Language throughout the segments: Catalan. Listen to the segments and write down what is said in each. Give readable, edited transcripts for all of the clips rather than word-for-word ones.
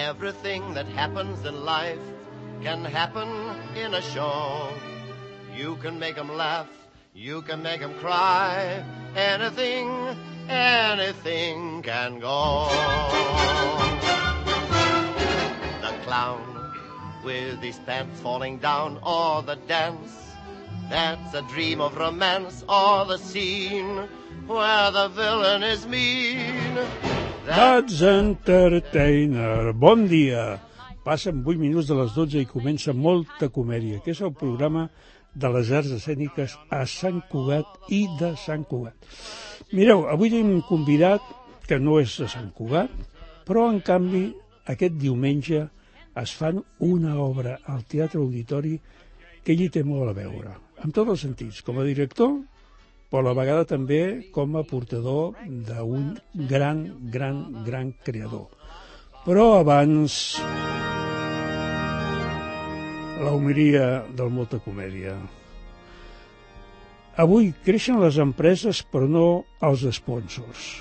Everything that happens in life can happen in a show. You can make 'em laugh, you can make 'em cry. Anything can go. The clown with his pants falling down, or the dance that's a dream of romance, or the scene where the villain is mean. That's Entertainer. Bon dia. Passen 8 minuts de les 12 i comença Molta Comèdia, que és el programa de les arts escèniques a Sant Cugat i de Sant Cugat. Mireu, avui tenim un convidat que no és de Sant Cugat, però en canvi aquest diumenge es fan una obra al Teatre Auditori que ell hi té molt a veure, en tots els sentits, com a director, però a la vegada també com a portador d'un gran creador. Però abans, la homilia del Molta Comèdia. Avui creixen les empreses, però no els sponsors.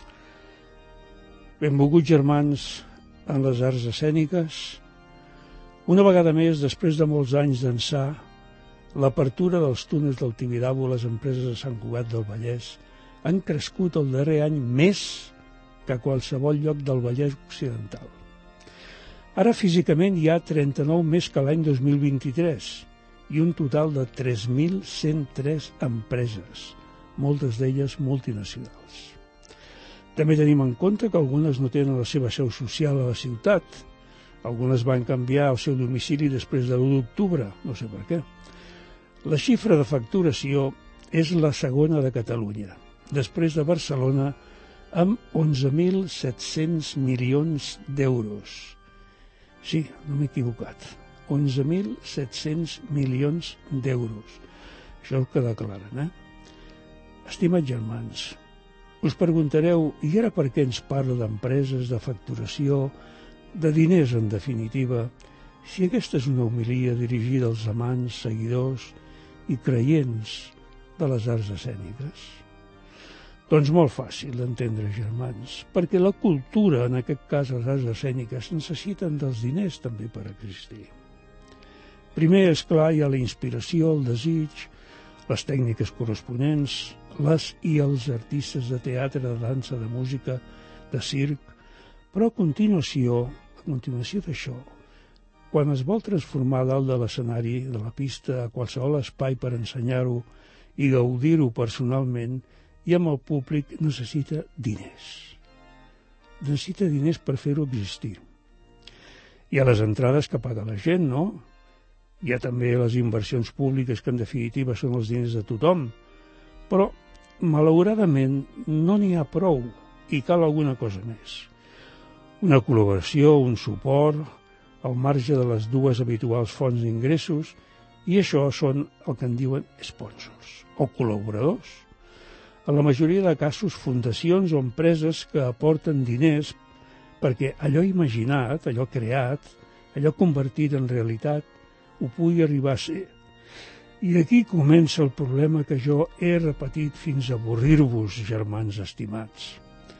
Benvolguts germans en les arts escèniques, una vegada més, després de molts anys d'ençà, l'apertura dels túnels del Tibidabo a les empreses de Sant Cugat del Vallès han crescut el darrer any més que a qualsevol lloc del Vallès Occidental. Ara físicament hi ha 39 més que l'any 2023 i un total de 3.103 empreses, moltes d'elles multinacionals. També tenim en compte que algunes no tenen la seva seu social a la ciutat. Algunes van canviar el seu domicili després de l'1 d'octubre, no sé per què. La xifra de facturació és la segona de Catalunya, després de Barcelona, amb 11.700 milions d'euros. Sí, no m'he equivocat. 11.700 milions d'euros. Això queda clar, eh? Estimats germans, us preguntareu, i ara per què ens parla d'empreses, de facturació, de diners en definitiva, si aquesta és una homilia dirigida als amants, seguidors i creients de les arts escèniques? Doncs molt fàcil d'entendre, germans, perquè la cultura, en aquest cas les arts escèniques, necessiten dels diners també per existir. Primer, és clar, hi ha la inspiració, el desig, les tècniques corresponents, les i els artistes de teatre, de dansa, de música, de circ, però a continuació d'això, quan es vol transformar dalt de l'escenari, de la pista, a qualsevol espai per ensenyar-ho i gaudir-ho personalment, i amb el públic necessita diners. Necessita diners per fer-ho existir. Hi ha les entrades que paga la gent, no? Hi ha també les inversions públiques, que en definitiva són els diners de tothom. Però, malauradament, no n'hi ha prou i cal alguna cosa més. Una col·laboració, un suport, al marge de les dues habituals fonts d'ingressos, i això són el que en diuen sponsors o col·laboradors. En la majoria de casos, fundacions o empreses que aporten diners perquè allò imaginat, allò creat, allò convertit en realitat, ho pugui arribar a ser. I aquí comença el problema que jo he repetit fins a avorrir-vos, germans estimats.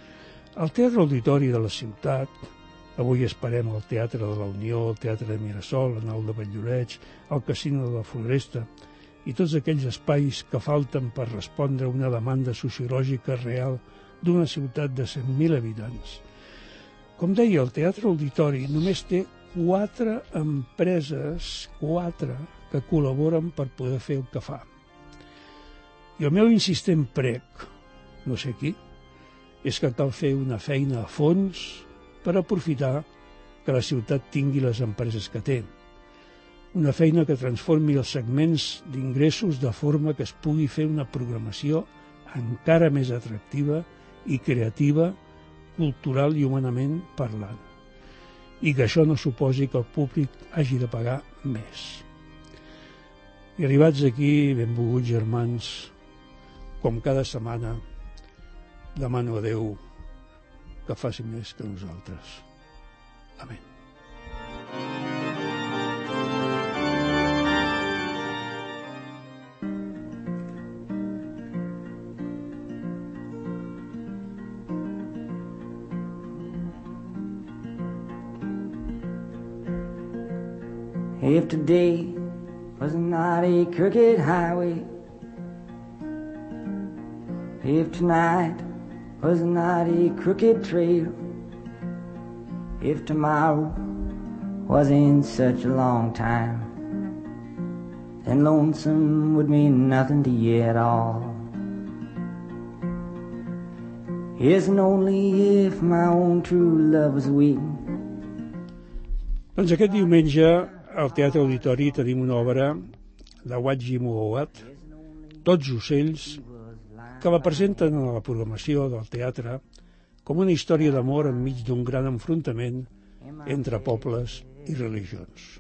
Al Teatre Auditori de la ciutat, avui esperem el Teatre de la Unió, el Teatre de Mirasol, el Nou de Valldoreix, el Casino de la Floresta i tots aquells espais que falten per respondre a una demanda sociològica real d'una ciutat de 100.000 habitants. Com deia, el Teatre Auditori només té 4 empreses, 4, que col·laboren per poder fer el que fa. I el meu insistent prec, no sé qui, és que cal fer una feina a fons per aprofitar que la ciutat tingui les empreses que té. Una feina que transformi els segments d'ingressos de forma que es pugui fer una programació encara més atractiva i creativa, cultural i humanament parlant. I que això no suposi que el públic hagi de pagar més. I arribats aquí, benvolguts germans, com cada setmana, demano a Déu que faci més que nosaltres. Amén. If today was not a crooked highway, if tonight was not a crooked trail, if tomorrow wasn't such a long time, then lonesome would mean nothing to you at all. Yes, and only if my own true love was waiting. Doncs aquest diumenge al Teatre Auditori tenim una obra de Watji Muawat, Tots ocells, que la presenten a la programació del teatre com una història d'amor enmig d'un gran enfrontament entre pobles i religions.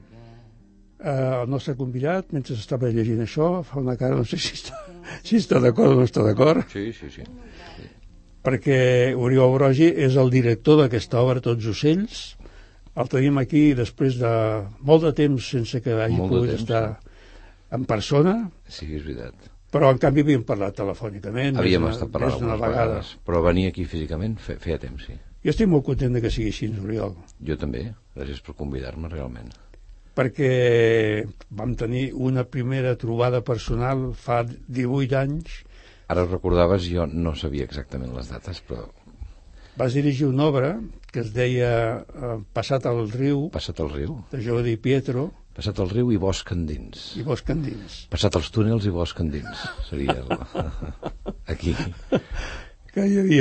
El nostre convidat, mentre estava llegint això, fa una cara, no sé si està d'acord o no està d'acord. Sí. Perquè Oriol Brogi és el director d'aquesta obra, Tots ocells. El tenim aquí després de molt de temps sense que hagi pogut estar en persona. Sí, és veritat. Però en canvi havíem parlat telefònicament. Havíem estat parlant algunes vegades, però venir aquí físicament feia temps, sí. Jo estic molt content que sigui així, Oriol. Jo també, gràcies per convidar-me realment. Perquè vam tenir una primera trobada personal fa 18 anys. Ara ho recordaves, jo no sabia exactament les dates, però... Vas dirigir una obra que es deia Passat al riu, de Jordi Pietro. Passat el riu i bosc endins. I bosc endins. Passat els túnels i bosc endins. Seria aquí. Que hi havia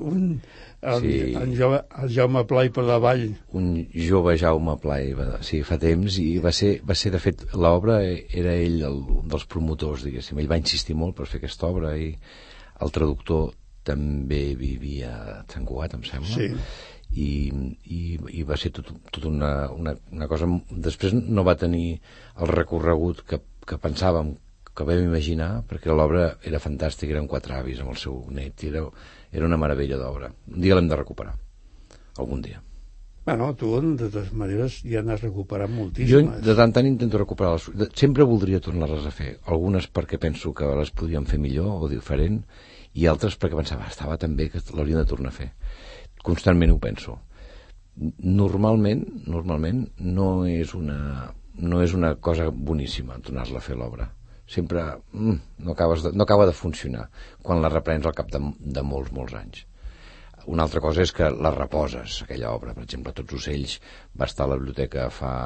el Jaume Pla i per la vall. Un jove Jaume Pla, sí, fa temps, i va ser de fet, l'obra era ell un dels promotors, diguéssim. Ell va insistir molt per fer aquesta obra i el traductor també vivia a Sant Cugat, em sembla. Sí. I va ser tot una cosa. Després no va tenir el recorregut que pensàvem, que vam imaginar, perquè l'obra era fantàstica, eren 4 avis amb el seu net, era una meravella d'obra. Un dia l'hem de recuperar, algun dia. Bueno, tu de totes maneres ja n'has recuperat moltíssimes. Jo de tant en tant intento recuperar-les. Sempre voldria tornar-les a fer, algunes perquè penso que les podíem fer millor o diferent, i altres perquè pensava, estava tan bé que l'hauríem de tornar a fer. Constantment ho penso. Normalment no és una cosa boníssima tornar-la a fer l'obra. Sempre no acaba de funcionar quan la reprens al cap de molts anys. Una altra cosa és que la reposes, aquella obra. Per exemple, Tots ocells va estar a la biblioteca fa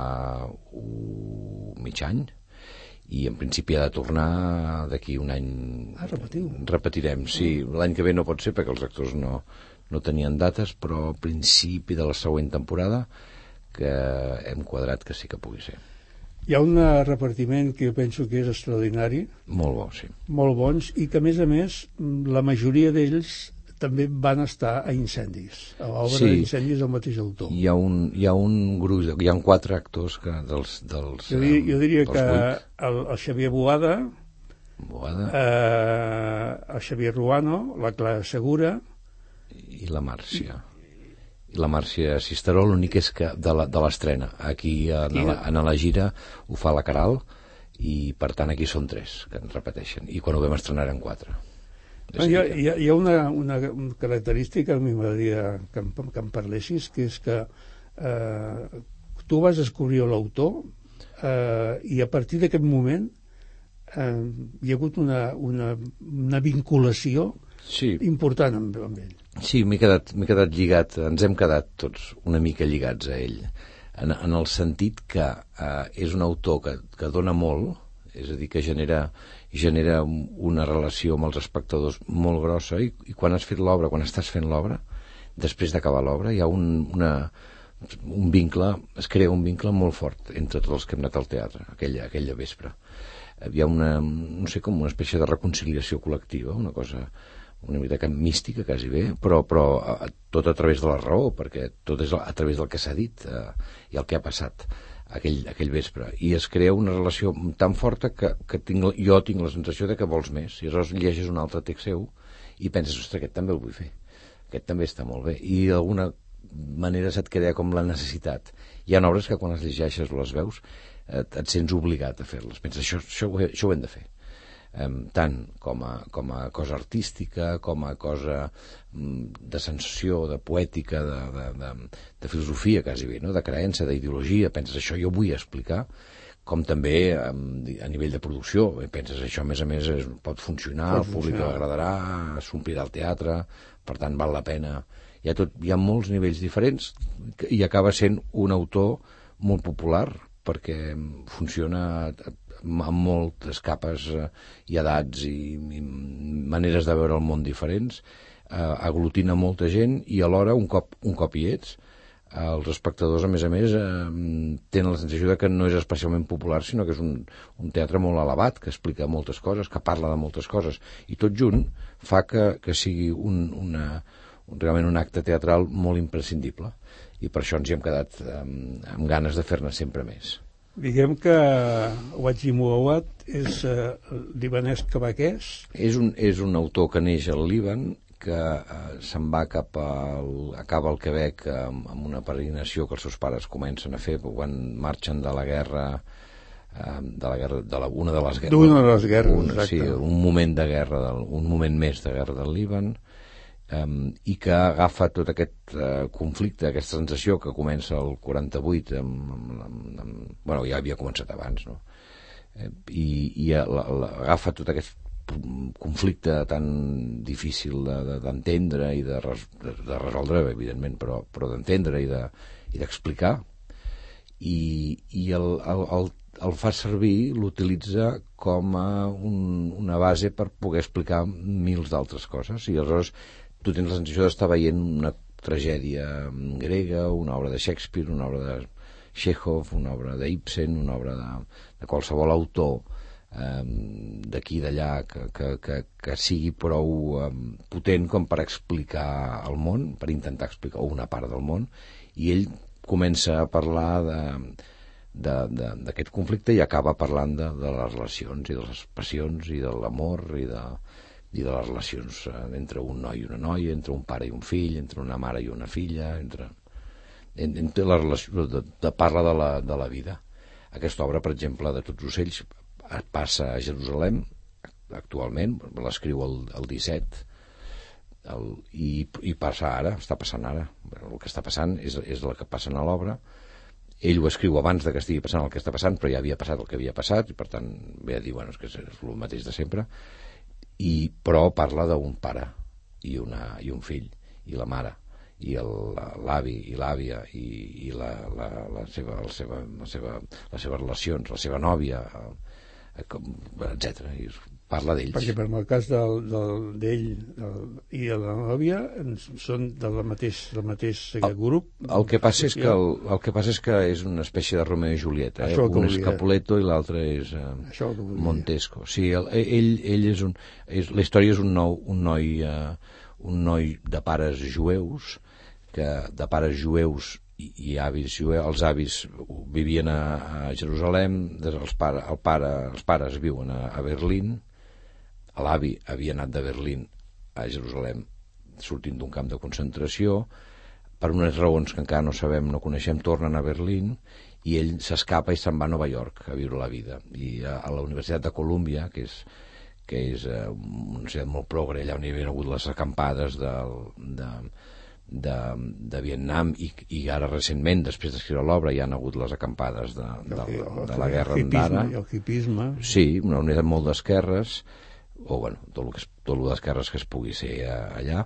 mig any, i en principi ha de tornar d'aquí un any. Repetirem, sí. L'any que ve no pot ser perquè els actors no tenien dates, però al principi de la següent temporada que hem quadrat que sí que pugui ser. Hi ha un repartiment que jo penso que és extraordinari. Molt bo, sí. Molt bons, i que a més la majoria d'ells també van estar a Incendis, a l'obra d'Incendis del mateix autor. Hi ha un gruix, hi ha 4 actors dels jo diria que el Xavier Boada, el Xavier Ruano, la Clara Segura i la Màrcia. I la Màrcia Cisteró, l'únic és que de l'estrena. Aquí en la gira ho fa la Caral, i per tant aquí són 3 que en repeteixen, i quan ho vam estrenar eren 4. Hi ha una característica que a mi m'agradaria que em parlessis, que és que tu vas descobrir l'autor i a partir d'aquest moment hi ha hagut una vinculació important amb ell. Sí, m'he quedat lligat, ens hem quedat tots una mica lligats a ell, en el sentit que és un autor que dona molt, és a dir, que genera una relació amb els espectadors molt grossa, i quan has fet l'obra, quan estàs fent l'obra, després d'acabar l'obra hi ha un vincle, es crea un vincle molt fort entre tots els que hem anat al teatre aquella vespre. Hi ha no sé, com una espècie de reconciliació col·lectiva, una cosa una mica mística quasi bé, però tot a través de la raó, perquè tot és a través del que s'ha dit i el que ha passat aquell vespre, i es crea una relació tan forta que jo tinc la sensació de que vols més, i aleshores llegeixes un altre text seu i penses, ostres, aquest també el vull fer, aquest també està molt bé, i d'alguna manera se't crea com la necessitat. Hi ha obres que quan les llegeixes o les veus et sents obligat a fer-les, penses, això ho hem de fer. tant com a cosa artística, com a cosa de sensació, de poètica, de filosofia quasi bé, no? De creença, d'ideologia. Penses, això jo vull explicar, com també a nivell de producció. Penses, això a més pot funcionar, al públic agradarà, s'omplirà el teatre, per tant val la pena. Hi ha molts nivells diferents i acaba sent un autor molt popular perquè funciona amb moltes capes i edats i maneres de veure el món diferents, aglutina molta gent i alhora un cop hi ets, els espectadors a més tenen la sensació de que no és especialment popular, sinó que és un teatre molt elevat, que explica moltes coses, que parla de moltes coses, i tot junt fa que sigui realment un acte teatral molt imprescindible, i per això ens hi hem quedat amb ganes de fer-ne sempre més. Diguem que Wajdi Mouawad és libanès quebequès. És un autor que neix al Líban, que se'n va acaba al Quebec amb una peregrinació que els seus pares comencen a fer quan marxen de la guerra, una de les guerres, sí, un moment de guerra, un moment més de guerra del Líban, i que agafa tot aquest conflicte, aquesta sensació que comença el 48 bueno, ja havia començat abans, no? I agafa tot aquest conflicte tan difícil d'entendre i de resoldre, evidentment, però d'entendre i d'explicar, i el fa servir, l'utilitza com a una base per poder explicar mils d'altres coses, i aleshores tu tens la sensació d'estar veient una tragèdia grega, una obra de Shakespeare, una obra de Chekhov, una obra d'Ibsen, una obra de qualsevol autor d'aquí i d'allà que sigui prou potent com per explicar el món, per intentar explicar una part del món, i ell comença a parlar d'aquest conflicte i acaba parlant de les relacions i de les passions i de l'amor i de les relacions entre un noi i una noia, entre un pare i un fill, entre una mare i una filla, entre la relació, parla de la vida. Aquesta obra, per exemple, de Tots ocells, passa a Jerusalem actualment, l'escriu el 17, i passa ara, està passant ara. El que està passant és el que passa a l'obra. Ell ho escriu abans de que estigui passant el que està passant, però ja havia passat el que havia passat, i per tant ve a dir, bueno, és que és el mateix de sempre, però parla d'un pare i un fill, i la mare, i l'avi i l'àvia, i les seves relacions, la seva nòvia, etc. I parla d'ells. Perquè per el cas d'ell i de la nòvia són del mateix grup. El que passa és que és una espècie de Romeo i Julieta, un és Capuleto i l'altre és Montesco. Sí, ell és la història és un noi de pares jueus, i avis jueus. Els avis vivien a Jerusalem, els pares viuen a Berlín. L'avi havia anat de Berlín a Jerusalem sortint d'un camp de concentració, per unes raons que encara no sabem, no coneixem, tornen a Berlín, i ell s'escapa i se'n va a Nova York a viure la vida. I a la Universitat de Colúmbia, que és una universitat molt progre, allà on hi havia hagut les acampades de Vietnam, i ara recentment, després d'escriure l'obra, hi han hagut les acampades de la guerra d'ara. El hipisme. Sí, una unitat molt d'esquerres, o bueno, tot el d'esquerres que es pugui ser allà.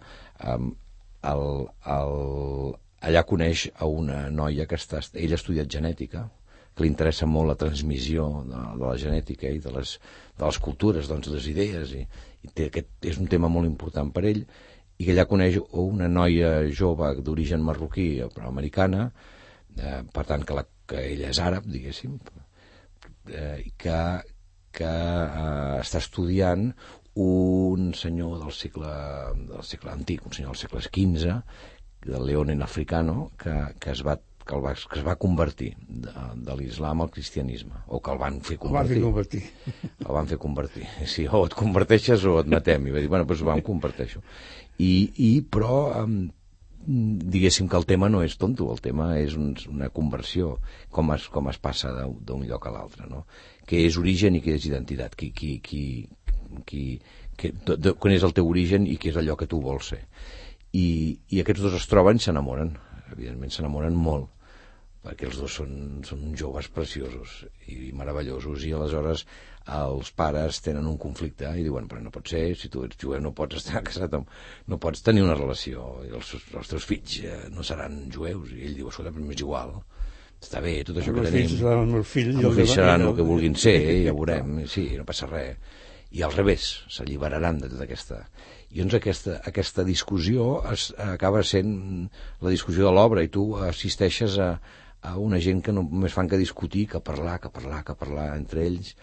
Allà coneix a una noia que ella ha estudiat genètica, que li interessa molt la transmissió de la genètica i de les cultures, doncs, les idees, i és un tema molt important per ell, i que allà coneix una noia jove d'origen marroquí però americana, per tant que ella és àrab, diguéssim, que està estudiant un senyor del segle antic, un senyor del segle XV, del Leonen africano, que es va convertir de l'islam al cristianisme, o que el van fer convertir. El van fer convertir. Sí, o et converteixes o et matem. I va dir, bueno, doncs vam converteixo. Però diguéssim que el tema no és tonto, el tema és una conversió, com es passa d'un lloc a l'altre, no? Que és origen i que és identitat. quan és el teu origen i què és allò que tu vols ser. I aquests dos es troben i s'enamoren. Evidentment s'enamoren molt, perquè els dos són joves preciosos i meravellosos, i aleshores els pares tenen un conflicte i diuen, però no pot ser, si tu ets jueu no pots estar casat no pots tenir una relació, i els teus fills no seran jueus, i ell diu, escolta, però m'és igual, està bé, tot això que tenim, els fills seran el que vulguin ser, ja ho veurem, sí, no passa res, i al revés, s'alliberaran de tota aquesta. I doncs aquesta discussió acaba sent la discussió de l'obra, i tu assisteixes a una gent que només fan que discutir, que parlar entre ells,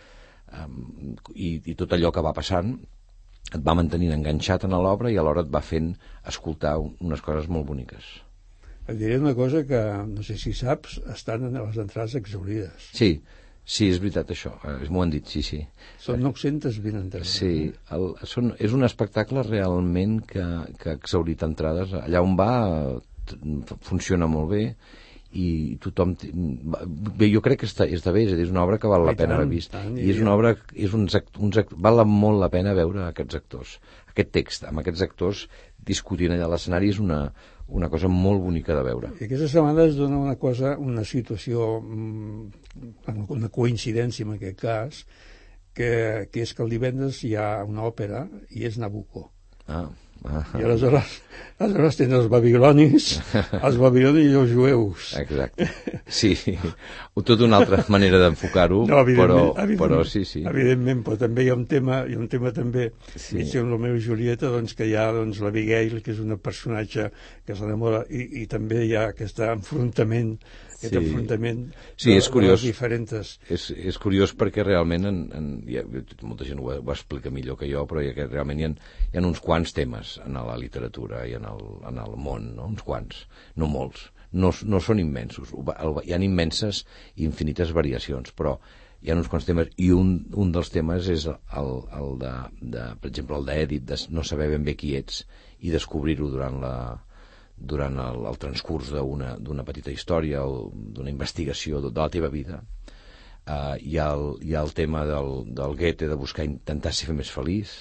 i tot allò que va passant et va mantenint enganxat en l'obra i alhora et va fent escoltar unes coses molt boniques. Et diré una cosa que, no sé si saps, estan a les entrades exhaurides. Sí, és veritat això, m'ho han dit, sí. Són 920 entrades. Sí, és un espectacle realment que ha exhaurit entrades. Allà on va funciona molt bé, i tothom... Bé, jo crec que està bé, és a dir, és una obra que val la pena haver vist. I és una obra... val molt la pena veure aquests actors. Aquest text, amb aquests actors discutint allà a l'escenari, és una cosa molt bonica de veure. I aquesta setmana es dona una situació, una coincidència en aquest cas, que és que el divendres hi ha una òpera i és Nabucco. I aleshores tenen els babilonis i els jueus. Exacte. Sí, tota una altra manera d'enfocar-ho, però sí. Evidentment, però també hi ha un tema també, mig en Romeo i Julieta, que hi ha l'Abigail, que és un personatge que s'enamora, i també hi ha aquest enfrontament sí, és curiós. Diferents. És curiós perquè realment molta gent ho explica millor que jo, però realment hi ha uns quants temes en la literatura i en el món, no? Uns quants, no molts, no són immensos, hi ha immenses i infinites variacions, però hi ha uns quants temes, i un dels temes és el de, per exemple, el d'Èdip, de no saber ben bé qui ets i descobrir-ho durant el transcurs d'una petita història o d'una investigació de la teva vida. Hi ha el tema del Goethe, de intentar ser més feliç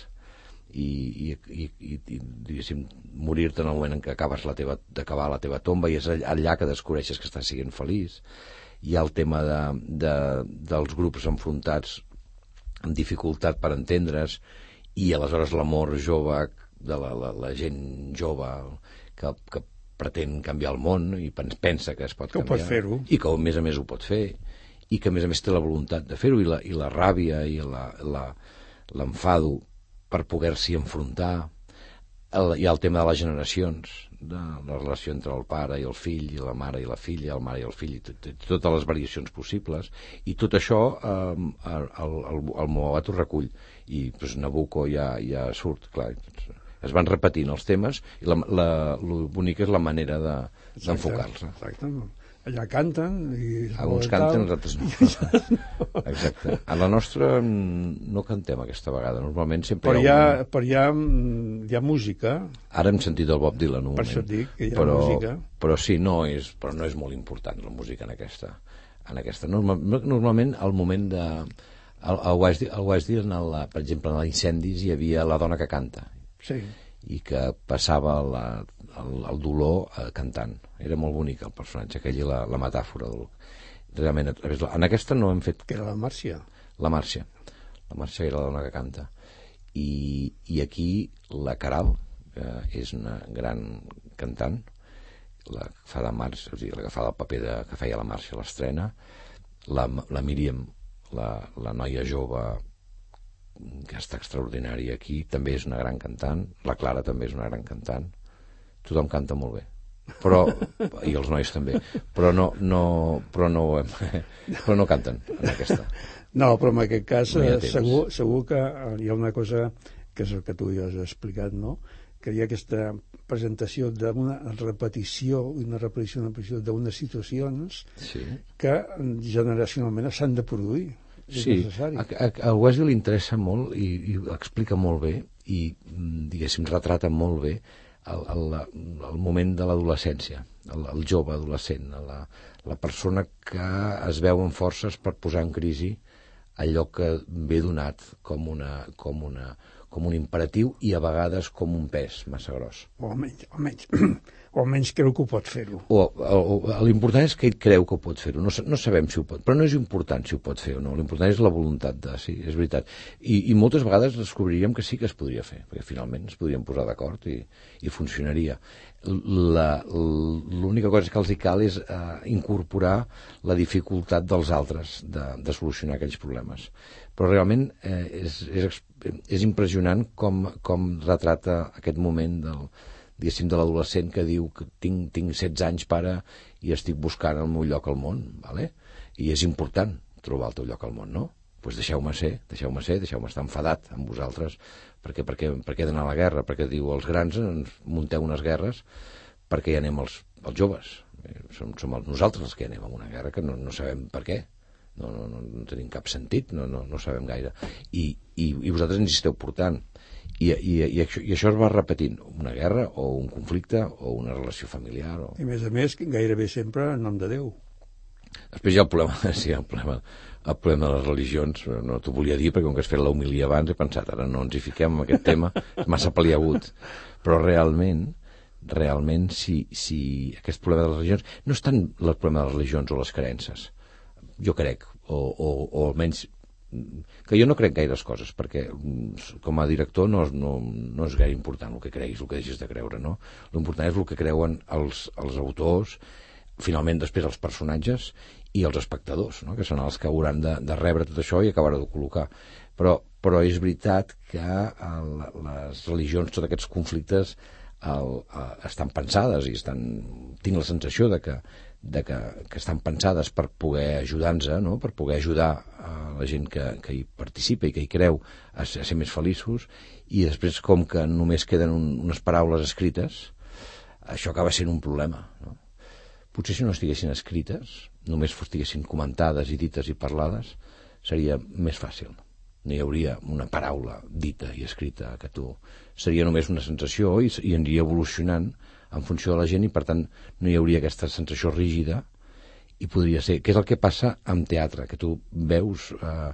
i diguéssim, morir-te en el moment en què d'acabar la teva tomba, i és allà que descobreixes que estàs sent feliç. Hi ha el tema dels grups enfrontats amb dificultat per entendre's, i aleshores l'amor jove de la gent jove que pretén canviar el món i pensa que es pot canviar, que pot fer-ho, i que a més ho pot fer, i que a més té la voluntat de fer-ho, i la ràbia i l'enfado per poder-s'hi enfrontar. Hi ha el tema de les generacions, de la relació entre el pare i el fill, i la mare i la filla, el mare i el fill, i totes les variacions possibles, i tot això el Moabat ho recull, i Nabucco ja surt, clar. Es van repetint els temes, i el bonic és la manera d'enfocar-los. Exacte. Allà canten. Alguns canten, els altres no. Exacte. A la nostra no cantem aquesta vegada. Normalment sempre però hi ha música. Ara hem sentit el Bob Dylan un moment. Per això et dic que hi ha música. Però sí, no és molt important la música en aquesta. Normalment al moment de... Al West Dylan, per exemple, en l'incendis hi havia la dona que canta. Sí. I que passava el dolor cantant. Era molt bonic el personatge, aquella la metàfora. Realment, en aquesta no hem fet... Que era la Màrcia. La Màrcia era la dona que canta. I aquí la Caral, que és una gran cantant, la que fa de Màrcia, o sigui, la que fa el paper que feia la Màrcia a l'estrena, la Míriam, la noia jove, que està extraordinària aquí, també és una gran cantant. La Clara també és una gran cantant. Tothom canta molt bé, i els nois també, però no canten en aquesta. No, però en aquest cas segur que hi ha una cosa que és el que tu ja has explicat, no? Que hi ha aquesta presentació d'una repetició d'unes situacions que generacionalment s'han de produir. Sí, al Wesley li interessa molt i explica molt bé i, diguéssim, retrata molt bé el moment de l'adolescència, el jove adolescent, la persona que es veu amb forces per posar en crisi allò que ve donat com un imperatiu i a vegades com un pes massa gros. O almenys creu que ho pot fer-ho. L'important és que ell creu que ho pot fer-ho. No sabem si ho pot, però no és important si ho pot fer o no. L'important és la voluntat de, sí, és veritat. I moltes vegades descobriríem que sí que es podria fer, perquè finalment es podrien posar d'acord i funcionaria. L'única cosa que els hi cal és incorporar la dificultat dels altres de solucionar aquells problemes. Però realment és impressionant com retrata aquest moment de l'adolescent que diu que tinc 16 anys, pare, i estic buscant el meu lloc al món, ¿vale? I és important trobar el teu lloc al món, no? Doncs deixeu-me estar enfadat amb vosaltres, perquè he d'anar a la guerra, perquè diu els grans ens munteu unes guerres perquè hi anem els joves. Som nosaltres els que anem a una guerra que no sabem per què. No tenim cap sentit, no sabem gaire. I vosaltres ens hi esteu portant. I això es va repetint, una guerra o un conflicte o una relació familiar. I a més, gairebé sempre en nom de Déu. Després hi ha el problema de les religions. No t'ho volia dir perquè com que has fet l'homilia abans he pensat, ara no ens hi fiquem en aquest tema, és massa paliagut. Però realment si aquest problema de les religions no és tant el problema de les religions o les creences, jo crec, o almenys que jo no crec gaires coses, perquè com a director no és gaire important el que creguis, el que deixes de creure, no? L'important és el que creuen els autors, finalment després els personatges i els espectadors, no? Que són els que hauran de rebre tot això i acabar de col·locar. Però és veritat que les religions, tots aquests conflictes estan pensades i tinc la sensació de que estan pensades per poder ajudar-nos, no? Per poder ajudar a la gent que hi participa i que hi creu a ser més feliços, i després com que només queden unes paraules escrites, això acaba sent un problema, no? Potser si no estiguessin escrites, només estiguessin comentades i dites i parlades, seria més fàcil. No hi hauria una paraula dita i escrita que seria només una sensació i aniria evolucionant en funció de la gent, i per tant no hi hauria aquesta sensació rígida, i podria ser, que és el que passa amb teatre, que tu veus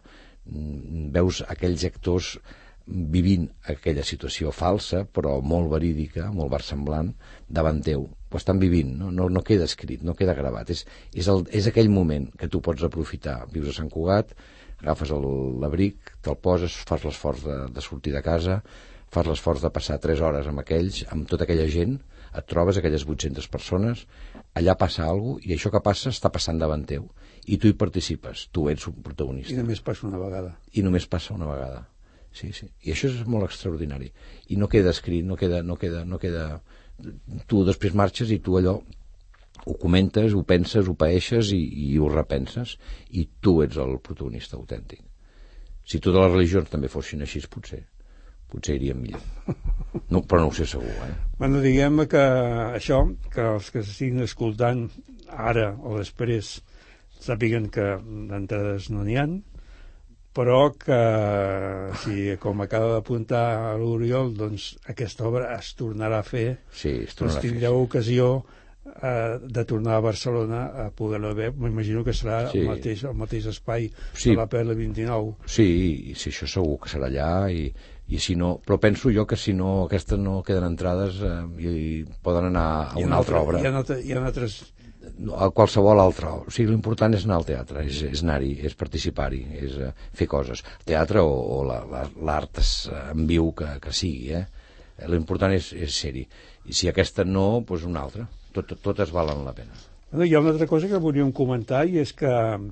aquells actors vivint aquella situació falsa però molt verídica, molt versemblant davant teu, ho estan vivint, no queda escrit, no queda gravat, és aquell moment que tu pots aprofitar. Vius a Sant Cugat, agafes l'abric, te'l poses, fas l'esforç de sortir de casa, fas l'esforç de passar 3 hores amb tota aquella gent, et trobes aquelles 800 persones, allà passa alguna cosa, i això que passa està passant davant teu, i tu hi participes, tu ets un protagonista. I només passa una vegada. Sí. I això és molt extraordinari. I no queda escrit, no queda... Tu després marxes i tu allò ho comentes, ho penses, ho paeixes i ho repenses, i tu ets el protagonista autèntic. Si totes les religions també fossin així, potser iríem millor. No, però no ho sé segur, Bueno, diguem que això, que els que s'estiguin escoltant ara o després sàpiguen que d'entrades no n'hi ha, però que si, com acaba d'apuntar l'Oriol, doncs aquesta obra es tornarà a fer, doncs tindreu ocasió de tornar a Barcelona a poder-la veure. M'imagino que serà el mateix espai de la Perla 29. Sí, això segur que serà allà, i si no, però penso jo que si no aquestes no queden entrades i poden anar a una altra obra. Hi ha altres... A qualsevol altra. O sigui, l'important és anar al teatre, és anar-hi, és participar-hi, és fer coses. Teatre o l'art en viu que sigui, L'important és ser-hi. I si aquesta no, doncs una altra. Totes valen la pena. Hi ha una altra cosa que volíem comentar, i és que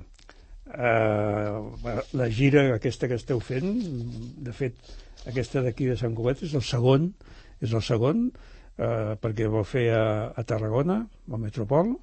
la gira aquesta que esteu fent, de fet, aquesta d'aquí de Sant Cugat és el segon, perquè vau fer a Tarragona, al Metropol,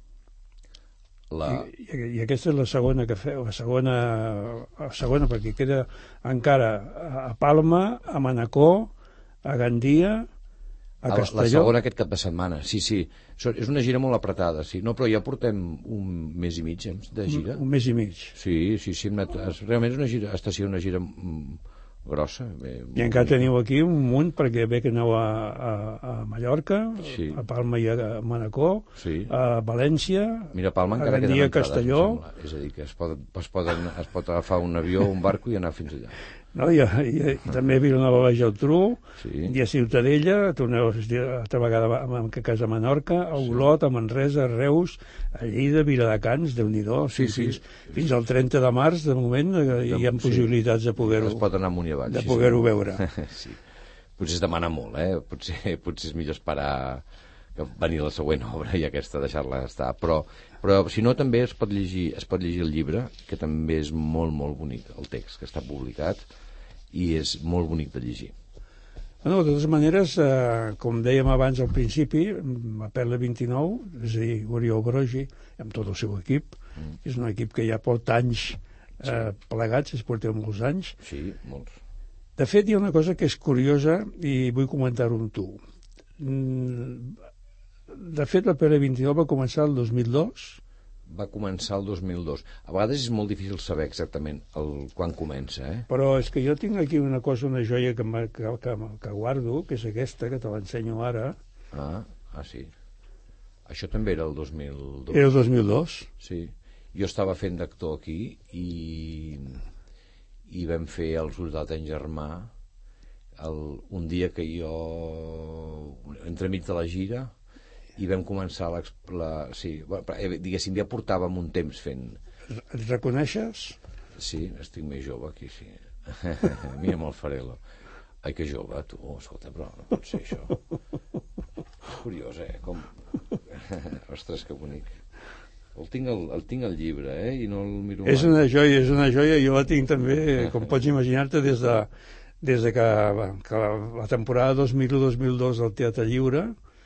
i aquesta és la segona que feu, la segona perquè queda encara a Palma, a Manacor, a Gandia, a Castelló. La segona aquest cap de setmana, sí. És una gira molt apretada, sí. No, però ja portem un mes i mig de gira. Un mes i mig. Sí, realment és una gira, està sent una gira grossa. I encara teniu aquí un munt, perquè ve que aneu a Mallorca, sí. a Palma i a Manacor, sí. a València, Mira, Palma encara a Gandia, queden entrades, Castelló. és a dir, que es pot agafar un avió o un barco i anar fins allà. No? I també a Vilanova i la Geltrú, Sí. i a Ciutadella, torneu altra vegada a casa a Menorca, a Olot, a Manresa, a Reus, a Lleida, Viladecans, Déu-n'hi-do. Sí, sí. Fins al 30 de març, de moment, hi ha possibilitats de poder-ho Es pot anar amunt i avall. de poder-ho veure. Sí. Potser es demana molt, potser és millor esperar que venir la següent obra i aquesta deixar-la estar, però si no també es pot llegir el llibre, que també és molt, molt bonic, el text que està publicat, i és molt bonic de llegir. Bueno, de totes maneres, com dèiem abans al principi, a Perla 29, és a dir, Oriol Grogi, amb tot el seu equip, és un equip que ja porta anys plegats, es porta molts anys. Sí, molts. De fet, hi ha una cosa que és curiosa i vull comentar-ho amb tu. De fet, la Perla 29 va començar el 2002. Va començar el 2002. A vegades és molt difícil saber exactament quan comença, Però és que jo tinc aquí una cosa, una joia que guardo, que és aquesta, que te l'ensenyo ara. Ah, sí. Això també era el 2002. Era el 2002. Sí. Jo estava fent d'actor aquí i vam fer El soldat en germà un dia que jo entremig de la gira i vam començar diguéssim, ja portàvem un temps fent. Et reconeixes? Sí, estic més jove aquí, sí. Mira'm el Farelo. Ai, que jove, tu, escolta, però no pot ser això. És curiós, com... Ostres, que bonic. El tinc al llibre, i no el miro mai. És una joia, jo la tinc també, com pots imaginar-te, des de que la temporada 2001-2002 al Teatre Lliure,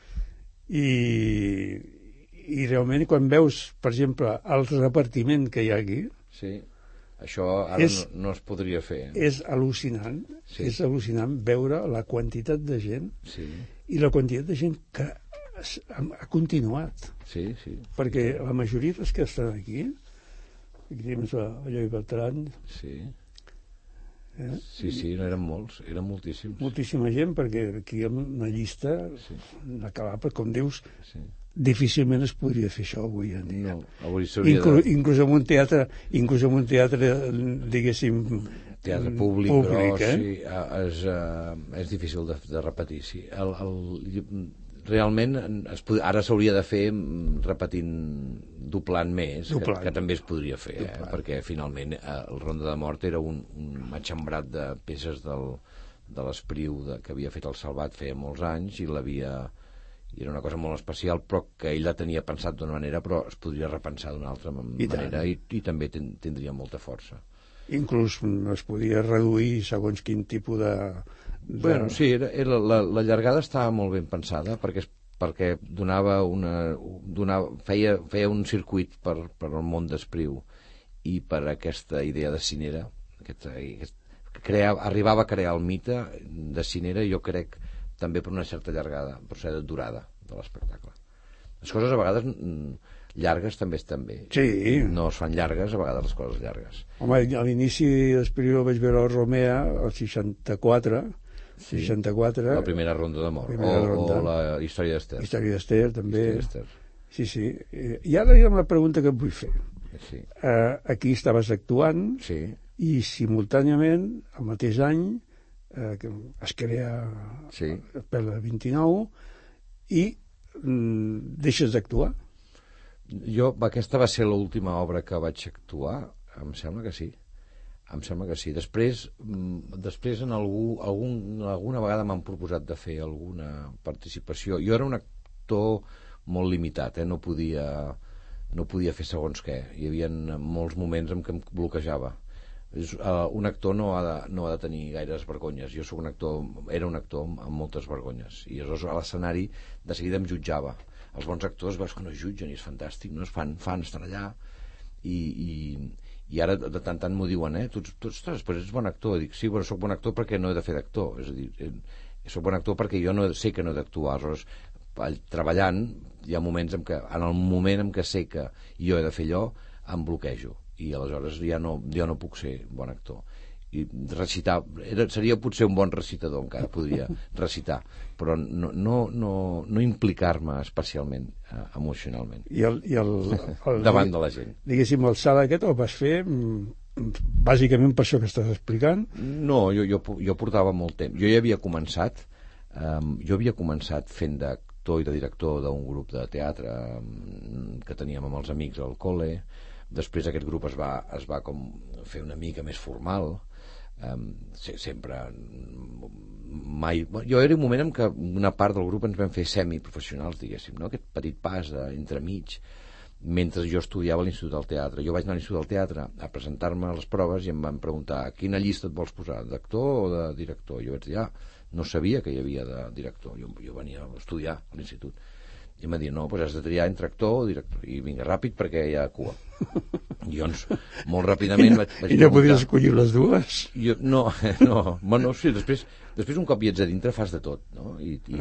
i realment quan veus, per exemple, el repartiment que hi ha aquí, sí, això ara no es podria fer. És al·lucinant, sí. És al·lucinant veure la quantitat de gent, sí. I la quantitat de gent que ha continuat. Sí, sí. Perquè la majoria dels que estan aquí tens Eloi Bertran, sí. Sí, no eren molts, eren moltíssims. Moltíssima gent, perquè aquí hi ha una llista inacabable, com dius, difícilment es podria fer això avui en dia. No, avui s'hauria inclús en un teatre, diguéssim, teatre públic gros, sí, és difícil de repetir, sí. Realment ara s'hauria de fer repetint, doblant més, que també es podria fer, perquè finalment el Ronda de Mort era un matxembrat de peces de l'Espriu que havia fet el Salvat feia molts anys i era una cosa molt especial, però que ell la tenia pensat d'una manera, però es podria repensar d'una altra manera i també tindria molta força. Inclús es podia reduir segons quin tipus de... Bueno, sí, la llargada estava molt ben pensada perquè feia un circuit per al món d'Espriu i per aquesta idea de cinera, arribava a crear el mite de cinera, jo crec també per una certa llargada, per una certa durada de l'espectacle. Les coses a vegades llargues també estan bé. Sí. No es fan llargues, a vegades les coses llargues. Home, a l'inici d'Espriu vaig veure el Romea, el 64, la primera ronda de mort, o la història d'Ester. Història d'Ester, també. Sí. I ara hi ha una pregunta que et vull fer. Sí. Aquí estaves actuant i simultàniament, el mateix any, es crea Perla 29 i deixes d'actuar. Aquesta va ser l'última obra que vaig actuar, em sembla que sí. Després alguna vegada m'han proposat de fer alguna participació. Jo era un actor molt limitat, no podia fer segons què. Hi havia molts moments en què em bloquejava. Un actor no ha de tenir gaires vergonyes. Jo era un actor amb moltes vergonyes i aleshores a l'escenari de seguida em jutjava. Els bons actors veus que no es jutgen i és fantàstic, no es fan, estan allà i ara de tant m'ho diuen, tu ostres, però ets bon actor. Dic, sí, però soc bon actor perquè no he de fer d'actor, és a dir, soc bon actor perquè jo sé que no he d'actuar. Aleshores, treballant hi ha moments en el moment en què sé que jo he de fer allò em bloquejo i aleshores jo no puc ser bon actor. i recitar, seria potser un bon recitador, encara podria recitar, però no implicar-me especialment emocionalment davant de la gent. Diguéssim, el salt aquest el vas fer bàsicament per això que estàs explicant? No, jo portava molt temps. Jo havia començat fent d'actor i de director d'un grup de teatre que teníem amb els amics al col·le. Després aquest grup es va com fer una mica més formal. Sempre mai... Jo era un moment en què una part del grup ens vam fer semiprofessionals, diguéssim, no? Aquest petit pas entremig, mentre jo estudiava a l'Institut del Teatre. Jo vaig anar a l'Institut del Teatre a presentar-me a les proves i em van preguntar quina llista et vols posar, d'actor o de director? Jo vaig dir, no sabia que hi havia de director, jo venia a estudiar a l'Institut. I em va dir, no, doncs has de triar entre actor o director, i vinga, ràpid perquè hi ha cua. I llavors, molt ràpidament vaig I no podies escollir les dues? Bueno, sí, després un cop hi ets a dintre fas de tot, no?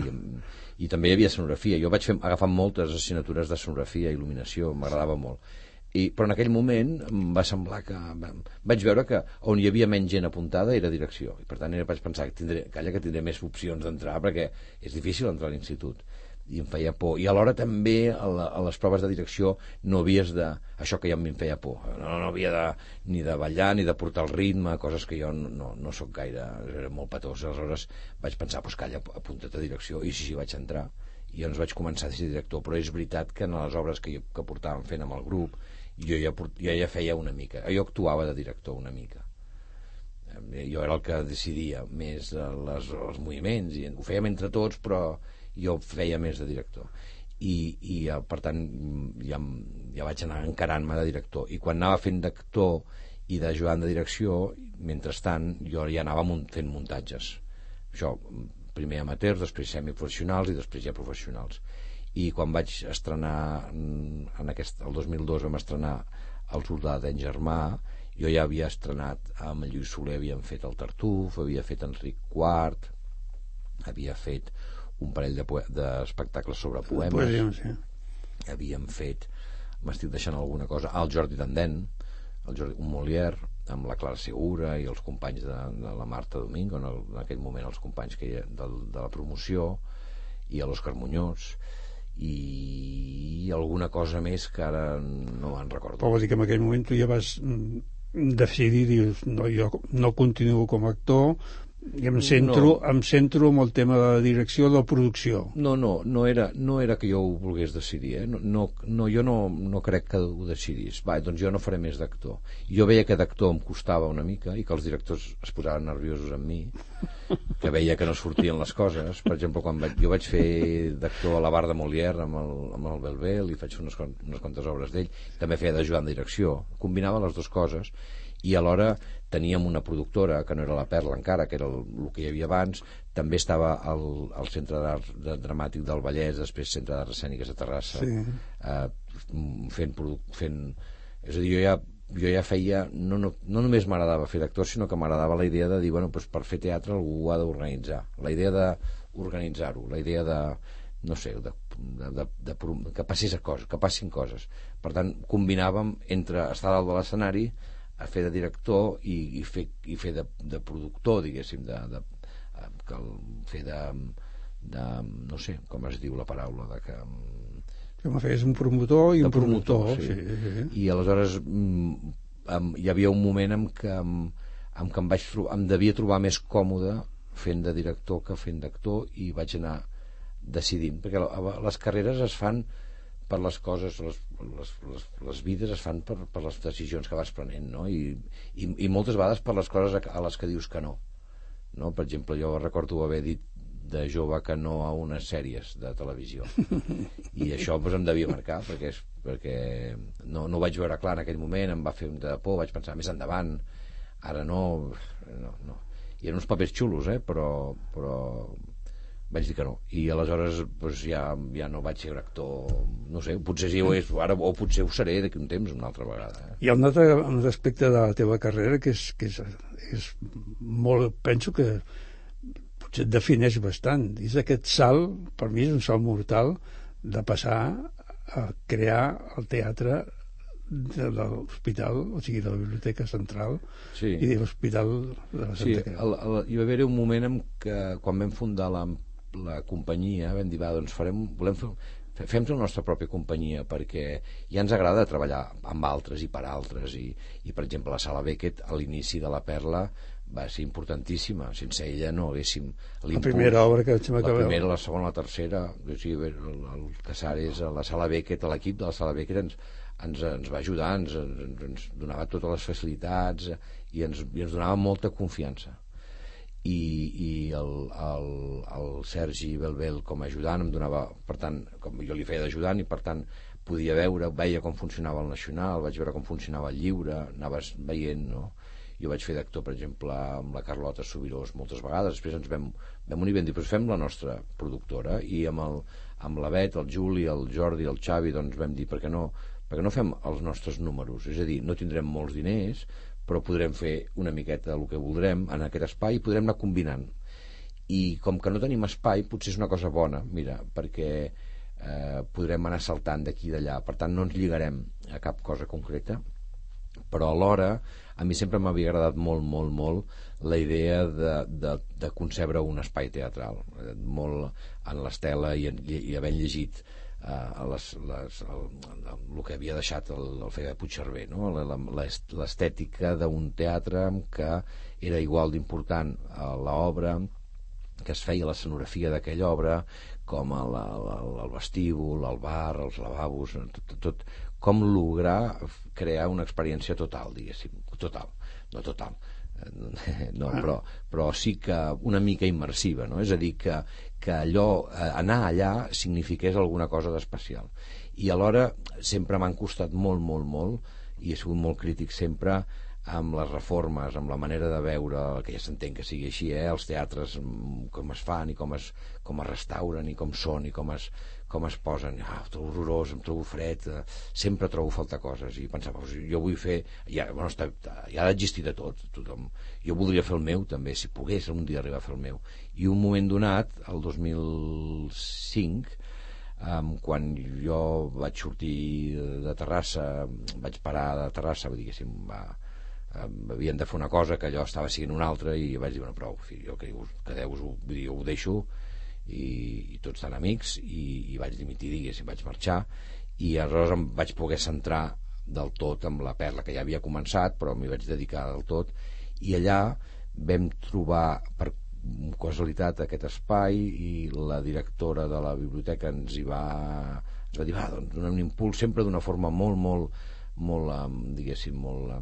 I també hi havia escenografia. Jo vaig agafar moltes assignatures d'escenografia, il·luminació, m'agradava molt. Però en aquell moment em va semblar que... Vaig veure que on hi havia menys gent apuntada era direcció. I per tant vaig pensar que tindré més opcions d'entrar, perquè és difícil entrar a l'institut. I em feia por, i alhora també a les proves de direcció no havies de, això que ja em feia por, no havia ni de ballar ni de portar el ritme, coses que jo no sóc gaire, era molt petós. Aleshores vaig pensar, doncs calla, apunta't a direcció, i sí, vaig entrar i llavors vaig començar a ser director. Però és veritat que en les obres que portàvem fent amb el grup jo ja feia una mica, jo actuava de director una mica, jo era el que decidia més els moviments, i ho fèiem entre tots, però jo feia més de director i per tant ja vaig anar encarant-me de director, i quan anava fent d'actor i d'ajudant de direcció, mentrestant jo ja anava fent muntatges, això primer amateurs, després semiprofessionals i després ja professionals. I quan vaig estrenar el 2002 vam estrenar El soldà d'en Germà, jo ja havia estrenat amb Lluís Soler, havíem fet El Tartuf, havia fet Enric IV, havia fet un parell d'espectacles sobre poemes, havíem fet, m'estic deixant alguna cosa, el Jordi Dandén, un Molière amb la Clara Segura i els companys de la Marta Domingo, en aquell moment els companys de la promoció, i l'Òscar Muñoz, i alguna cosa més que ara no me'n recordo. Però vol dir que en aquell moment tu ja vas decidir, dius, no, jo no continuo com a actor i em centro en el tema de la direcció, de la producció. No era que jo ho volgués decidir, jo no crec que ho decidís. Doncs jo no faré més d'actor. Jo veia que d'actor em costava una mica i que els directors es posaven nerviosos amb mi, que veia que no sortien les coses. Per exemple, quan jo vaig fer d'actor a la Bar de Molière amb el Belbel, i faig unes quantes obres d'ell, també feia d'ajudant de direcció, combinava les dues coses. I alhora teníem una productora que no era la Perla encara, que era el que hi havia abans, també estava al Centre d'Art Dramàtic del Vallès, després Centre d'Arts Escèniques de Terrassa, fent... És a dir, jo ja feia... No només m'agradava fer d'actor, sinó que m'agradava la idea de dir, bueno, doncs per fer teatre algú ho ha d'organitzar. La idea d'organitzar-ho, la idea de... no sé, que passés coses, que passin coses. Per tant, combinàvem entre estar dalt de l'escenari, a fer de director i fer de productor, diguéssim, fer de no sé com es diu la paraula, de que és un promotor i un productor, sí. I aleshores hi havia un moment en què em devia trobar més còmode fent de director que fent d'actor, i vaig anar decidint, perquè les carreres es fan per les coses, les vides es fan per les decisions que vas prenent, no? I moltes vegades per les coses a les que dius que no. Per exemple, jo recordo haver dit de jove que no a unes sèries de televisió, i això em devia marcar, perquè no ho vaig veure clar en aquell moment, em va fer de por, vaig pensar més endavant, ara no. I eren uns papers xulos, però vaig dir que no, i aleshores ja no vaig ser actor, no sé, potser sí ho és ara, o potser ho seré d'aquí un temps una altra vegada. Hi ha un altre aspecte de la teva carrera que és molt, penso que potser et defineix bastant, és aquest salt, per mi és un salt mortal, de passar a crear el teatre de l'hospital, o sigui, de la Biblioteca Central, Sí. i de l'Hospital de la Sí, Santa Creu. hi va haver un moment en què, quan vam fundar la companyia, vam dir, va, doncs fem la nostra pròpia companyia, perquè ja ens agrada treballar amb altres i per altres, i per exemple, la Sala Beckett, a l'inici de la Perla, va ser importantíssima. Sense ella no haguéssim La primera obra que la primera, la segona, la tercera, o sigui, el Casares, la Sala Beckett, l'equip de la Sala Beckett ens va ajudar, ens donava totes les facilitats i ens donava molta confiança. I el Sergi Belbel com a ajudant em donava, per tant, com jo li feia d'ajudant, i per tant veia com funcionava el Nacional, vaig veure com funcionava el Lliure, anaves veient, no? Jo vaig fer d'actor, per exemple, amb la Carlota Subirós moltes vegades. Després ens vam unir i vam dir, doncs fem la nostra productora, i amb la Bet, el Juli, el Jordi, el Xavi, doncs vam dir, per què no fem els nostres números? És a dir, no tindrem molts diners, però podrem fer una miqueta el que voldrem en aquest espai i podrem anar combinant. I com que no tenim espai, potser és una cosa bona, mira, perquè podrem anar saltant d'aquí i d'allà. Per tant, no ens lligarem a cap cosa concreta, però alhora a mi sempre m'havia agradat molt la idea de concebre un espai teatral, molt en l'Estela, i havent llegit el que havia deixat el Fede Puigcerver, no? L'estètica d'un teatre que era igual d'important l'obra, que es feia la escenografia d'aquella obra, com el vestíbul, el bar, els lavabos, tot com lograr crear una experiència total, diguéssim, no total, no, però sí que una mica immersiva, no? És a dir, que allò, anar allà signifiqués alguna cosa d'especial. I alhora sempre m'han costat molt, i he sigut molt crític sempre amb les reformes, amb la manera de veure, que ja s'entén que sigui així, els teatres, com es fan i com es restauren i com són i com es posen. Ho trobo horrorós, em trobo fred, sempre trobo faltar coses, i pensava, jo vull fer, ja ha d'existir de tot, tothom. Jo voldria fer el meu també, si pogués un dia arribar a fer el meu. I un moment donat, el 2005, quan jo vaig sortir de Terrassa, vaig parar de Terrassa, diguéssim, havien de fer una cosa que allò estava siguent una altra, i vaig dir, bueno, prou, jo quedeu-vos, jo ho deixo, i tots tan amics, i vaig dimitir, diguéssim, vaig marxar, i aleshores em vaig poder centrar del tot amb la Perla, que ja havia començat, però m'hi vaig dedicar del tot, i allà vam trobar per casualitat aquest espai, i la directora de la biblioteca ens va dir, doncs donem un impuls, sempre d'una forma molt, diguéssim,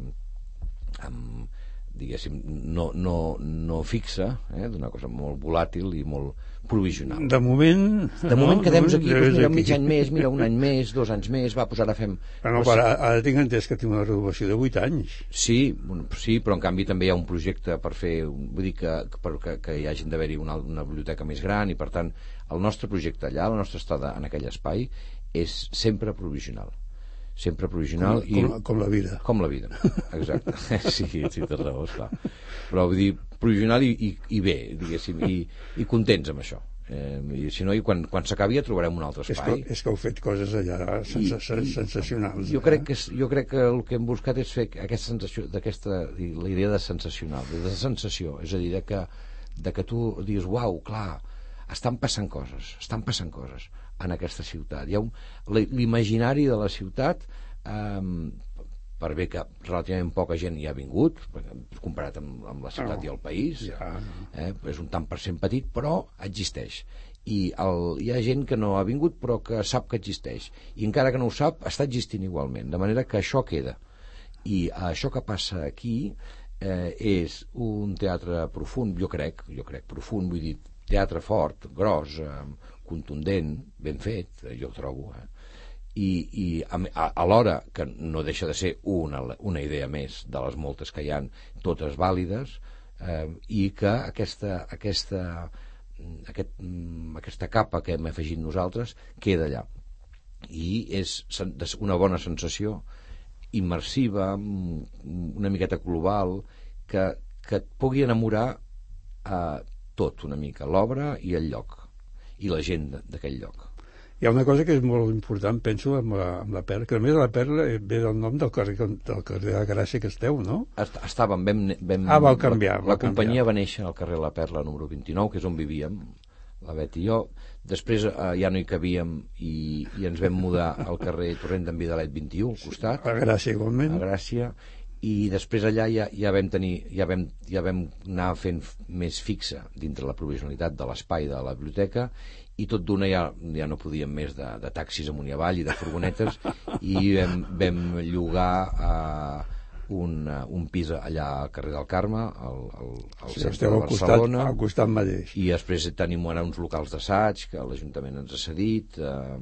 diguéssim, no fixa, d'una cosa molt volàtil i molt provisional. De moment quedem aquí, doncs mira, mig any més, mira, un any més, 2 anys més, va, doncs ara fem... Ara tinc entès que tinc una renovació de 8 anys. Sí, però en canvi també hi ha un projecte per fer, vull dir que hi hagin d'haver-hi una biblioteca més gran, i per tant el nostre projecte allà, la nostra estada en aquell espai és sempre provisional, com la vida, exacte. Sí, tens raó, esclar. Però vull dir, provisional i bé, diguéssim, i contents amb això, i si no, quan s'acabi ja trobarem un altre espai. És que heu fet coses allà sensacionals. Jo crec que el que hem buscat és fer aquesta sensació, la idea de sensacional, de sensació, és a dir, de que tu diguis, uau, clar, estan passant coses en aquesta ciutat. Hi ha l'imaginari de la ciutat, per bé que relativament poca gent hi ha vingut, comparat amb la ciutat i el país, és un tant per cent petit, però existeix. I hi ha gent que no ha vingut però que sap que existeix, i encara que no ho sap, està existint igualment, de manera que això queda. I això que passa aquí és un teatre profund, jo crec profund, vull dir, teatre fort, gros, contundent, ben fet, jo ho trobo, i alhora que no deixa de ser una idea més de les moltes que hi ha, totes vàlides, i que aquesta capa que hem afegit nosaltres queda allà, i és una bona sensació immersiva, una miqueta global, que et pugui enamorar tot una mica, l'obra i el lloc i la gent d'aquell lloc. Hi ha una cosa que és molt important, penso, amb la Perla, que a més la Perla ve del nom del carrer de la Gràcia que esteu, no? Estàvem, vau canviar. La companyia va néixer al carrer La Perla número 29, que és on vivíem, la Bet i jo. Després ja no hi cabíem i ens vam mudar al carrer Torrent d'en Vidalet 21, al costat. A Gràcia, igualment. A Gràcia. I després allà ja vam anar fent més fixa dintre la provisionalitat de l'espai de la biblioteca, i tot d'una ja no podíem més de taxis amunt i avall i de furgonetes, i vam llogar un pis allà al carrer del Carme, al centre de Barcelona. Al costat mateix. I després tenim ara uns locals d'assaig que l'Ajuntament ens ha cedit,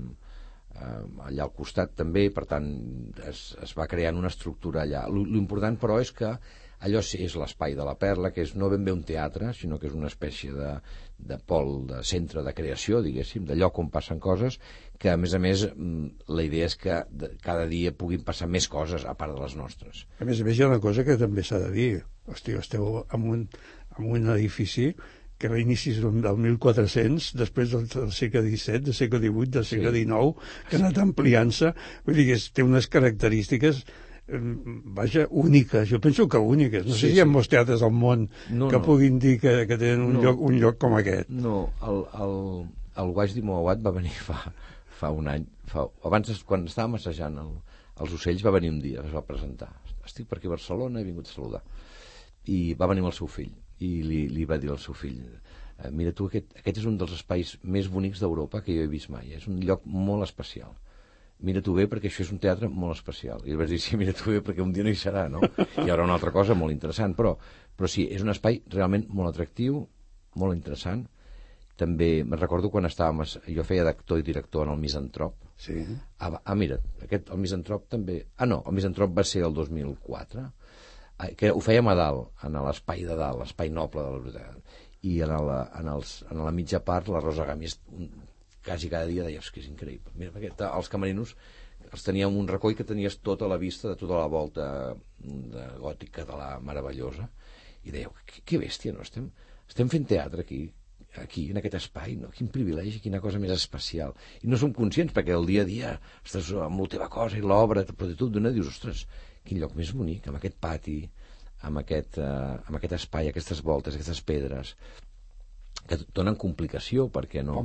allà al costat també, per tant es va creant una estructura allà. L'important però és que allò és l'espai de la Perla, que és no ben bé un teatre, sinó que és una espècie de pol, de centre de creació, diguéssim, de lloc on passen coses, que a més la idea és que cada dia puguin passar més coses a part de les nostres. A més hi ha una cosa que també s'ha de dir. Hosti, esteu en un edifici que a l'inici del 1400, després del segle XVII, del segle XVIII, del segle XIX, que ha anat ampliant-se, vull dir que té unes característiques vaja, úniques, jo penso que úniques. No sé si hi ha molts teatres al món que puguin dir que tenen un lloc com aquest. No, el Wajdi Mouawad va venir fa un any, abans, quan estàvem assajant els ocells, va venir un dia, es va presentar. Estic per aquí a Barcelona, he vingut a saludar. I va venir amb el seu fill, i li va dir al seu fill: mira tu, aquest és un dels espais més bonics d'Europa que jo he vist mai, és un lloc molt especial. Mira tu bé, perquè això és un teatre molt especial. I li vas dir: sí, mira tu bé, perquè un dia no hi serà, no? Hi haurà una altra cosa molt interessant, però sí, és un espai realment molt atractiu, molt interessant. També me'n recordo quan jo feia d'actor i director en el Misantrop. Sí. Mira, el Misantrop també... no, el Misantrop va ser el 2004, que ho fèiem a dalt, en l'espai de dalt, l'espai noble de la biblioteca. I en la mitja part, la Rosa Gamis quasi cada dia deia: que és increïble. Mira, perquè els camerinos els teníem un racó que tenies tota la vista de tota la volta de gòtic català meravellosa, i dèieu: que bèstia, no? Estem fent teatre aquí, en aquest espai, no? Quin privilegi, quina cosa més especial. I no som conscients, perquè el dia a dia estàs amb la teva cosa i l'obra, però de tot d'una dius: ostres, quin lloc més bonic, amb aquest pati, amb aquest espai, aquestes voltes, aquestes pedres, que donen complicació, perquè no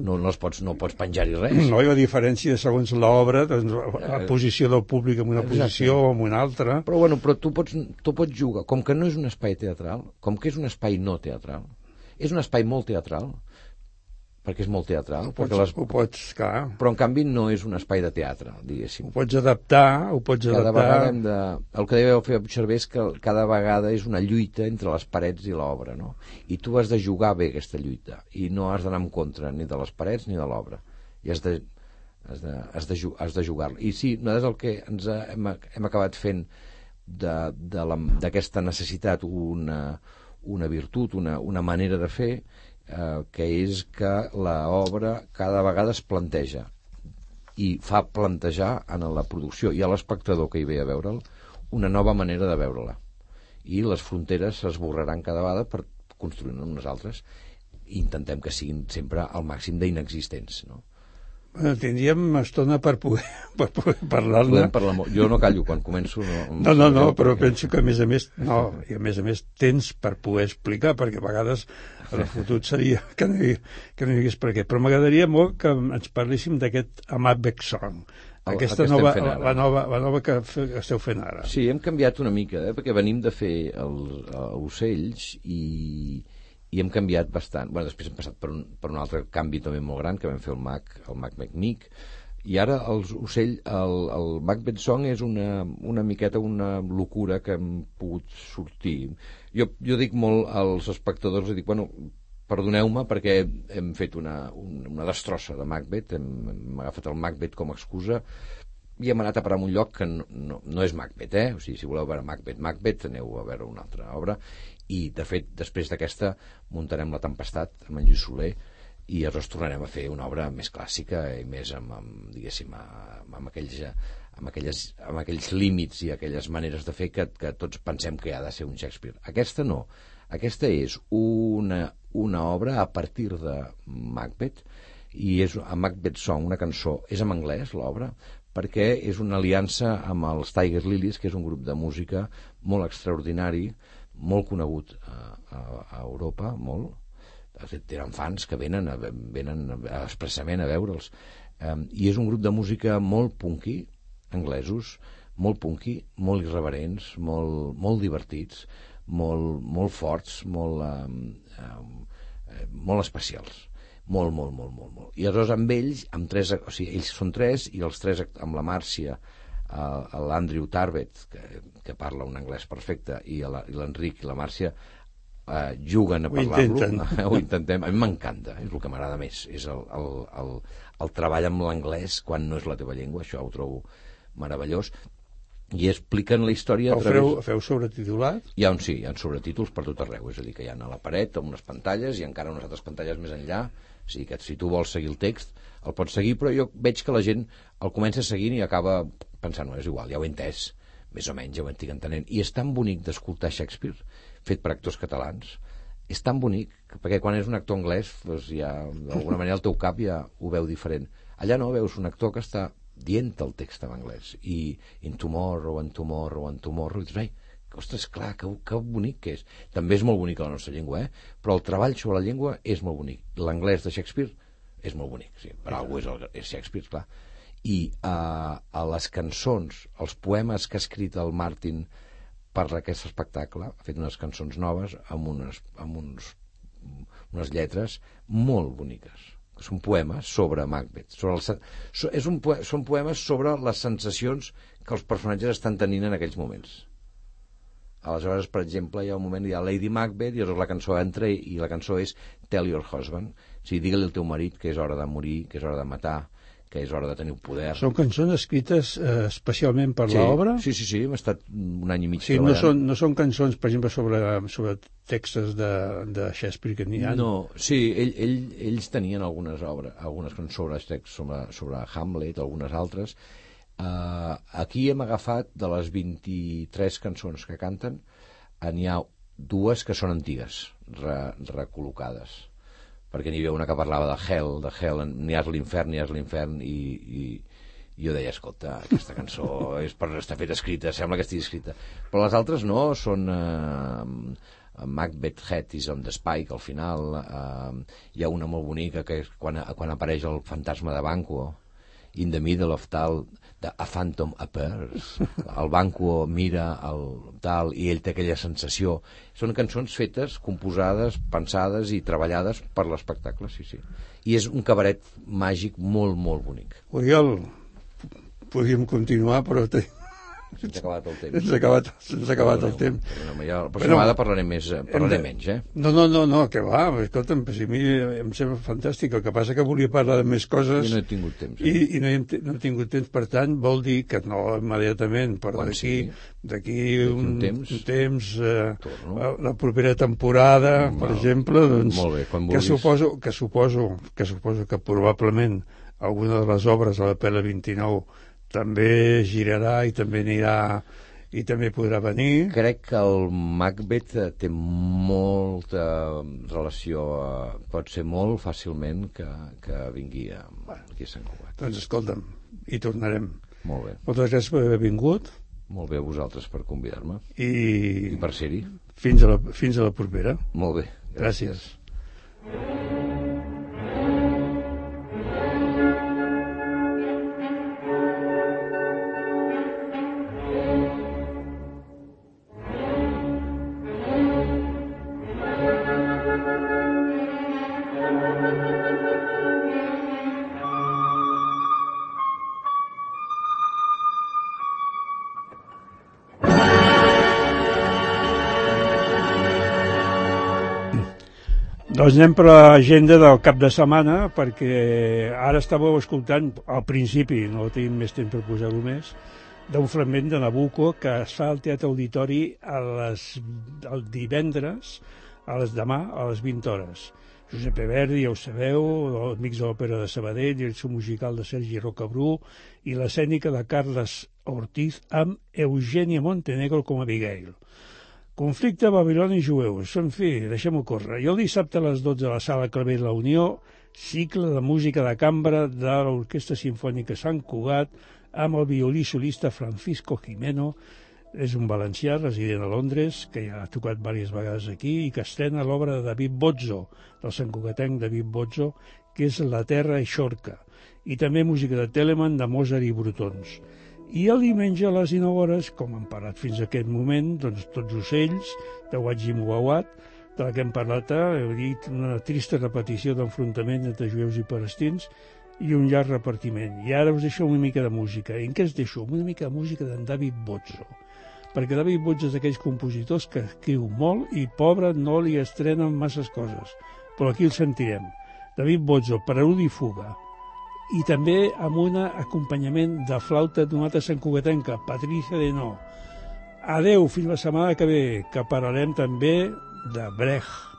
pots penjar-hi res. No, hi ha diferència segons l'obra, doncs, la posició del públic en una posició o en una altra. Però tu pots jugar, com que no és un espai teatral, com que és un espai no teatral, és un espai molt teatral, perquè és molt teatral. Ho pots, clar. Però en canvi no és un espai de teatre, diguéssim. Ho pots adaptar. Cada vegada el que deu fer observar és que cada vegada és una lluita entre les parets i l'obra, no? I tu has de jugar bé aquesta lluita, i no has d'anar en contra ni de les parets ni de l'obra. I has de jugar-la. I sí, nosaltres el que ens hem acabat fent d'aquesta necessitat una virtut, una manera de fer, que és que l'obra cada vegada es planteja i fa plantejar en la producció i a l'espectador que hi ve a veure'l una nova manera de veure-la, i les fronteres s'esborraran cada vegada per construir-ne unes altres, i intentem que siguin sempre al màxim d'inexistents, no? Tindríem estona per poder parlar-ne. Jo no callo quan començo. No, però penso que a més a més tens per poder explicar, perquè a vegades el futur seria que no hi hagués per què. Però m'agradaria molt que ens parléssim d'aquest Macbeth Song, aquesta la nova que esteu fent ara. Sí, hem canviat una mica, perquè venim de fer els ocells i hem canviat bastant. Després hem passat per un altre canvi també molt gran, que vam fer el Macbeth Mic, i ara el Macbeth Song és una miqueta una locura que hem pogut sortir. Jo dic molt als espectadors, dic, perdoneu-me, perquè hem fet una destrossa de Macbeth, hem agafat el Macbeth com a excusa i hem anat a parar en un lloc que no és Macbeth, O sigui, si voleu veure Macbeth, aneu a veure una altra obra. I, de fet, després d'aquesta muntarem La Tempestat amb en Lluís Soler, i llavors tornarem a fer una obra més clàssica i més diguéssim, amb aquells límits i aquelles maneres de fer que tots pensem que ha de ser un Shakespeare. Aquesta no. Aquesta és una obra a partir de Macbeth, i és a Macbeth Song, una cançó, és en anglès l'obra, perquè és una aliança amb els Tiger Lilies, que és un grup de música molt extraordinari, molt conegut a Europa, molt. De fet, tenen fans que venen expressament a veure'ls. I és un grup de música molt punky, anglesos, molt punky, molt irreverents, molt divertits, molt forts, molt especials. Molt. I aleshores amb ells, o sigui, ells són 3, i els 3 amb la Màrcia, l'Andrew Tarbett, que parla un anglès perfecte, i l'Enric i la Màrcia juguen a parlar-lo. Ho intentem. A mi m'encanta, és el que m'agrada més, és el treball amb l'anglès quan no és la teva llengua, això ho trobo meravellós. I expliquen la història a través... Feu sobretitulat? Hi ha sobretítols per tot arreu, és a dir, que hi ha a la paret amb unes pantalles i encara unes altres pantalles més enllà, o sigui que si tu vols seguir el text el pots seguir, però jo veig que la gent el comença seguint i acaba pensant, no, és igual, ja ho he entès, més o menys ja ho estic entenent. I és tan bonic d'escoltar Shakespeare fet per actors catalans, és tan bonic, perquè quan és un actor anglès doncs ja, d'alguna manera el teu cap ja ho veu diferent. Allà no, veus un actor que està dient el text en anglès, i in tomorrow, i dius, ai, ostres, clar, que bonic que és. També és molt bonic la nostra llengua, però el treball sobre la llengua és molt bonic. L'anglès de Shakespeare és molt bonic, sí, per algú és Shakespeare, clar. I a les cançons, els poemes que ha escrit el Martin per aquest espectacle, ha fet unes cançons noves amb unes lletres molt boniques. Són poemes sobre Macbeth. Són poemes sobre les sensacions que els personatges estan tenint en aquells moments. Aleshores, per exemple, hi ha un moment, hi ha Lady Macbeth, i llavors la cançó entra i la cançó és Tell your husband. O sigui, digue-li al teu marit que és hora de morir, que és hora de matar, que és hora de tenir poder. Són cançons escrites especialment per l'obra? Sí, hem estat un any i mig treballant. No són cançons, per exemple, sobre textos de Shakespeare que n'hi ha? No, sí, ells tenien algunes cançons sobre Hamlet, algunes altres. Aquí hem agafat de les 23 cançons que canten, n'hi ha 2 que són antigues, recol·locades, perquè n'hi havia una que parlava de Hell, n'hi ha l'infern, i jo deia, escolta, aquesta cançó està feta escrita, sembla que estigui escrita, però les altres no, són Macbeth Head is on the Spike al final, hi ha una molt bonica que és quan apareix el fantasma de Banquo, in the middle of a phantom appears, el Banquo mira el tal i ell té aquella sensació. Són cançons fetes, composades, pensades i treballades per l'espectacle, sí. I és un cabaret màgic molt, molt bonic. Oriol, podríem continuar, però Se'ns ha acabat el temps. Se'ns ha acabat el temps. La pròxima vegada parlaré menys, No, que va, escolta'm, a mi em sembla fantàstic, el que passa que volia parlar de més coses i no he tingut temps. I no he tingut temps, per tant, vol dir que no immediatament, però d'aquí un temps, la propera temporada, per exemple, doncs, que suposo que probablement alguna de les obres a la Pela 29 també girarà i també anirà i també podrà venir. Crec que el Macbeth té molta relació, pot ser molt fàcilment que vingui aquí a Sant Cugat. Doncs escolta'm, hi tornarem. Molt bé. Moltes gràcies per haver vingut. Molt bé a vosaltres per convidar-me. I per ser-hi. Fins a la propera. Molt bé. Gràcies. Doncs anem per l'agenda del cap de setmana, perquè ara estàveu escoltant, al principi, no tenim més temps per posar-ho més, d'un fragment de Nabucco que es fa al Teatre Auditori el divendres, demà, a les 20 hores. Josep Verdi, ja ho sabeu, els Amics de l'Òpera de Sabadell, direcció musical de Sergi Rocabrú i l'escènica de Carles Ortiz amb Eugènia Montenegro com a Abigail. Conflicte Babiloni i jueus, en fi, deixem-ho córrer. I el dissabte a les 12 a la Sala Clavell La Unió, cicle de música de cambra de l'Orquestra Simfònica Sant Cugat amb el violí solista Francisco Jimeno. És un valencià resident a Londres, que ja ha tocat diverses vegades aquí i que estrena l'obra de David Bozzo, del santcugatenc David Bozzo, que és La terra eixorca, i també música de Telemann, de Mozart i Brutons. I el diumenge a les 19 hores, com hem parlat fins a aquest moment, doncs Tots ocells, de Wajim Mouawad, de la que hem parlat, heu dit, una trista repetició d'enfrontament entre jueus i palestins i un llarg repartiment. I ara us deixo una mica de música. I en què us deixo? Una mica de música d'en David Bozzo. Perquè David Bozzo és d'aquells compositors que escriu molt i, pobre, no li estrenen masses coses. Però aquí el sentirem. David Bozzo, Preludi i fuga. I també amb un acompanyament de flauta d'una altra santcugatenca, Patricia Denó. Adeu, fins la setmana que ve, que parlarem també de Brecht.